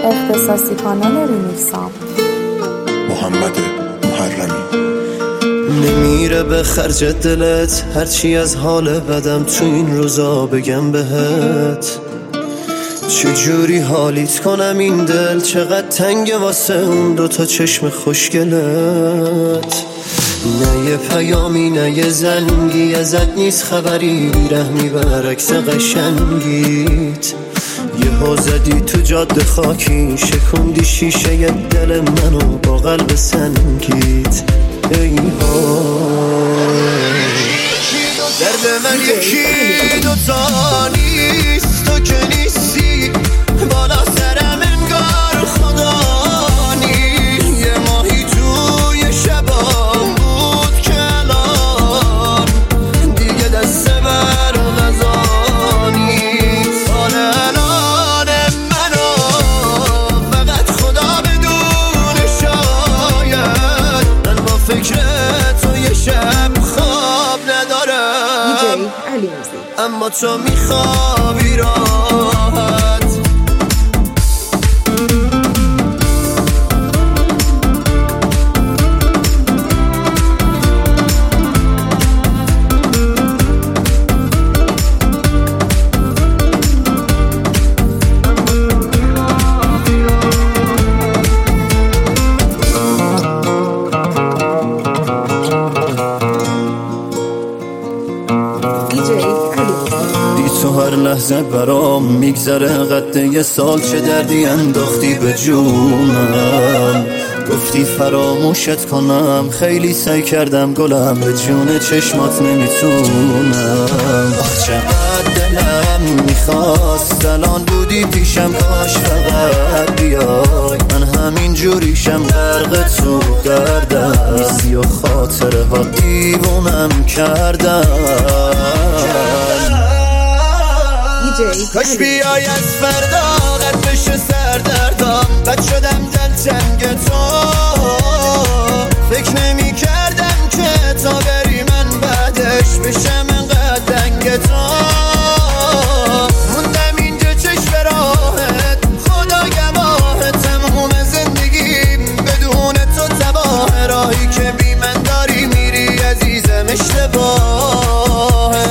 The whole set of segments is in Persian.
اختصاصی کانال ریمیکسام محمد محرمی. نمیره به خرج دلت هرچی از حال بدم تو این روزا بگم بهت. چجوری حالیت کنم این دل چقدر تنگه واسه اون دوتا چشم خوشگلت. نه یه پیامی نه یه زنگی ازت نیست خبری، بیرحمی برعکس قشنگیت. یه زدی تو جاده خاکی، شکوندی شیشه ی دل منو با قلب سنگیت. ای درد من یکی دوتا نیست، تو که نیستی بالا سرم انگار خدا نیست. یه ماهی توی شبام بود که الان دیگه دست بر غذا نیست. حال الان منو فقط خدا بدونه، شاید من با فکر تو یه شب خواب ندارم، اما تو میخوابی راحت. تو هر لحظه برام میگذره قد یه سال، چه دردی انداختی به جونم. گفتی فراموشت کنم، خیلی سعی کردم گلم، به جون چشمات نمیتونم. آخ چقدر دلم میخواست الان بودی پیشم، کاش فقط بیای. من همین جوریشم غرق تو دردم، نیستی و خاطره ها دیوونم کردم. کاش بیای از فردا قد بشه سردردم، بد شدم دلتنگ تو. فکر نمی کردم که تا بری من بعدش بشم انقدر دنگ تو. موندم اینجا چشم راهت، خدا گواه تموم زندگیم بدون تو تباه. راهی که بی من داری میری عزیزم اشتباهه.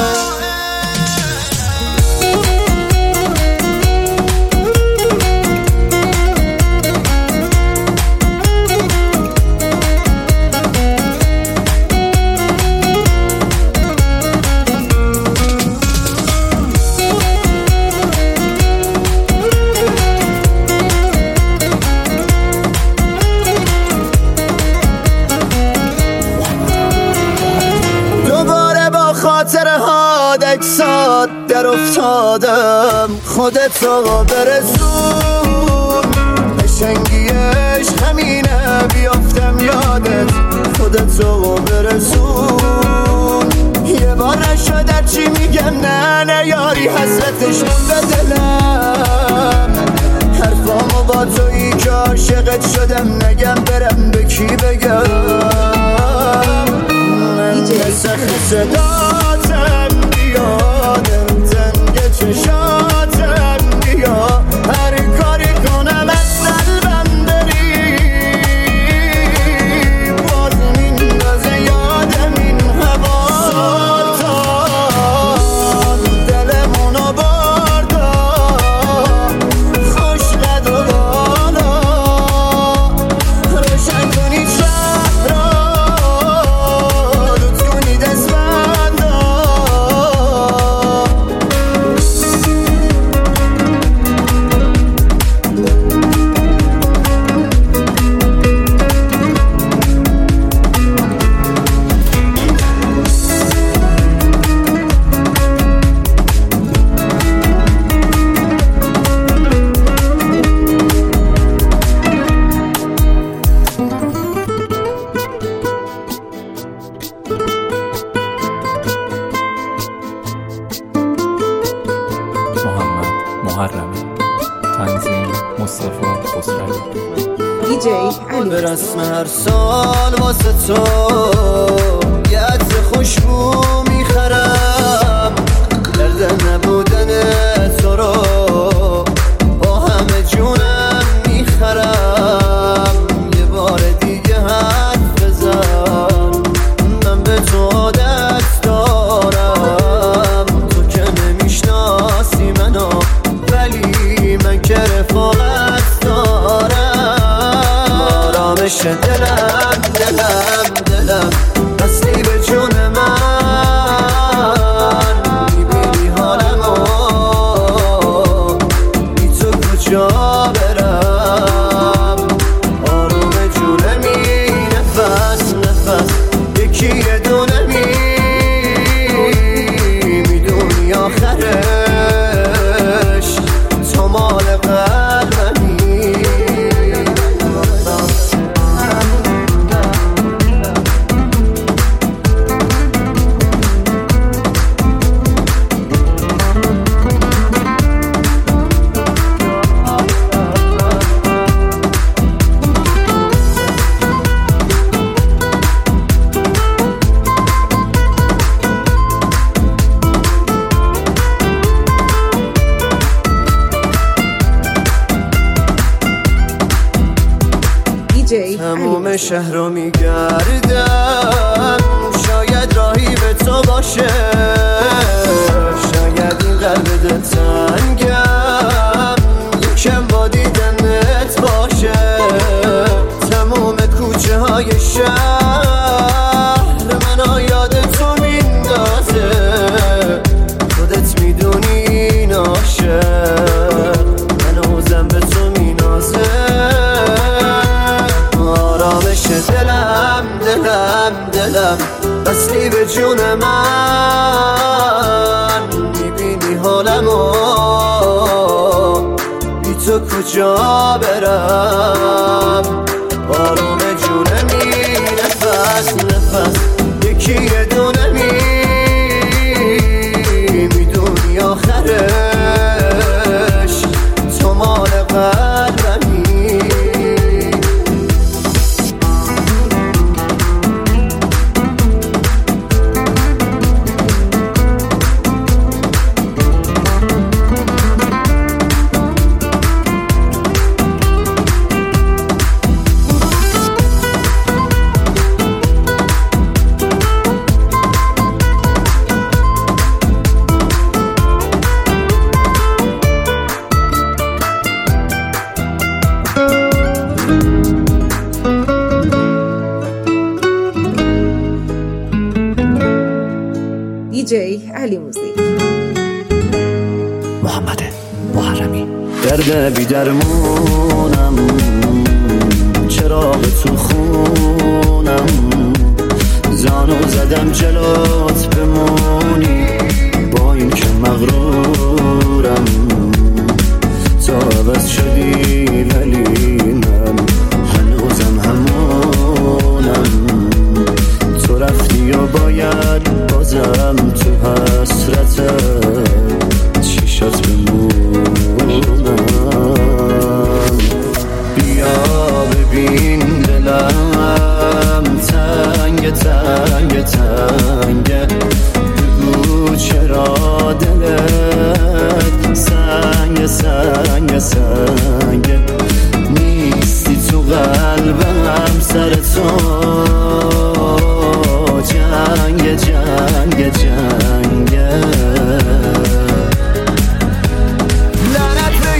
خاطره ها دکسات در افتادم، خودتو برسون. قشنگیش همینه بیافتم یادت، خودتو برسون. یه بار نشد چی میگم نه یاری، حسرتش به دلم. حرفامو با تویی که عاشقت شدم، نگم برم به کی بگم. سخت صداتم بیا، دلتنگ چشاتم بیا. هر کاری کنم از قلبم بری، باز میندازه یادم این هوا. سلطان دلمونو بردا، خوش قد و بالا. روشن کنید شهر را، محرمی. تنظیم مصطفی خسروی. DJ علی. به رسم هر سال واسه تو یه عطر خوشبو میخرم. درد نبودن تو رو با همه جونم که رفاقت دارم. آرامش دلم بستی به جون من، میبینی حالمو بی تو کجا برم. آروم جونمی نفس یکی یه دونمی، میدونی آخرش تو مال قلبمی. تموم شهر رو میگردم، شاید راهی به تو باشه، شاید این قلب دلتنگم یکم با دیدنت باشه. تموم کوچه های شهر منو یاد تو میندازه، خودت میدونی این عاشق هنوزم به تو مینازه. آرامش دلم بستی به جون من، میبینی حالمو بی تو کجا برم. آروم جونمی نفس یکی یه دونمی، میدونی آخرش تو مال قلبمی. DJ علی موزیک. محمد محرمی. درد بی درمونم، چراغ تو خونم، زانو زدم جلوت بمونی، با این که مغرورم. تو عوض شدی ولی من هنوزم همونم. تو رفتی و باید بازم تو حسرتت چیشات بمونم. بیا ببین دلم تنگه، بگو چرا دلت سنگه، نیستی تو قلبم سر تو جنگه. لعنت به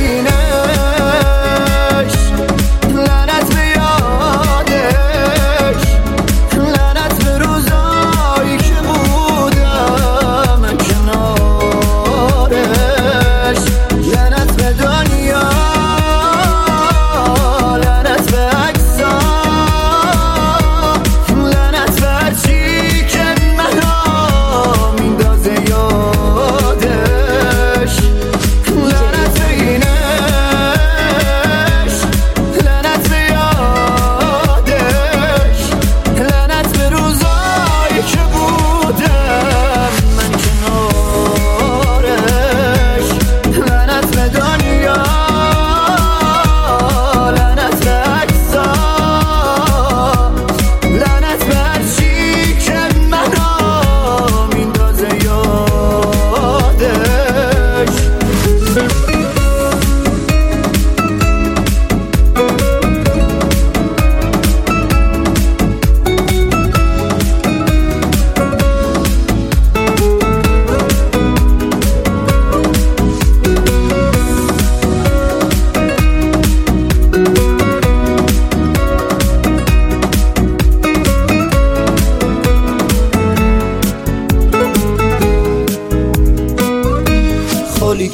اینش، لعنت به یادش، لعنت به روزایی که بودم کنارش، لعنت به دنیا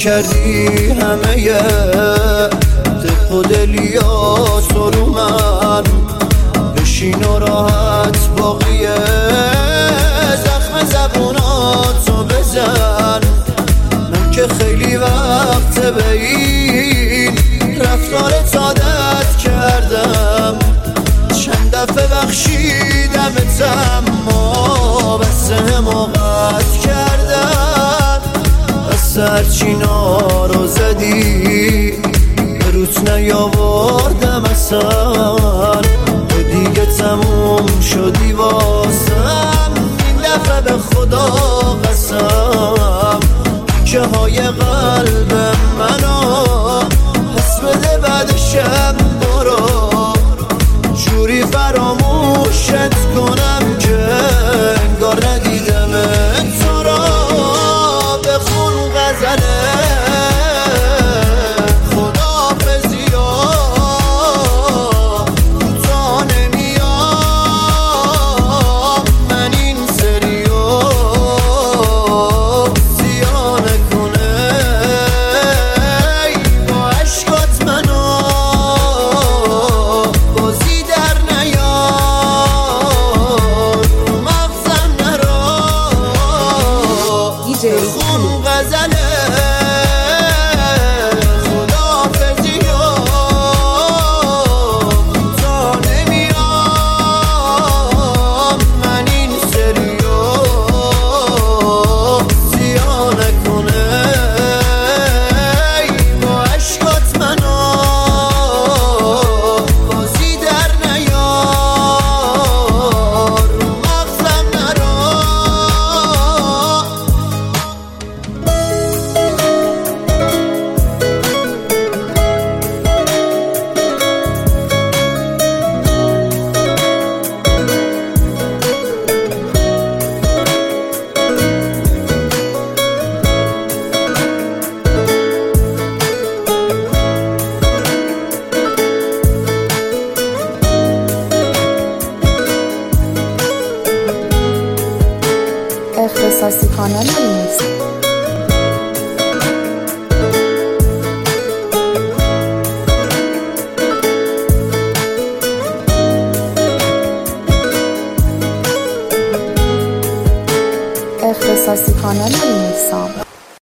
کردی همه دق و دلیاتو رو من، بشین و راحت باقیه زخم زبوناتو بزن. من که خیلی وقت به این رفتارت عادت کردم، چند دفعه بخشیدمت اما بس حماقت کردم. بس هرچی نارو زدی به روت نیاوردم اصلا، تو دیگه تموم شدی واسم. این دفعه به خدا قسم که های قلب منو پس بده بعدشم برو، جوری فراموشت کنم که انگار ندیدم تو را. بخون غزله خداحافظیا تا نمیام من این سریو زیان کنه با عشقات منو بازی در نیار مغزم نرا. بخون غزله خداحافظیا تا نمیام من این سریو زیان کنه با عشقات منو بازی در نیار مغزم نرا. اختصاصی کانال ریمیکس. اختصاصی کانال ریمیکس.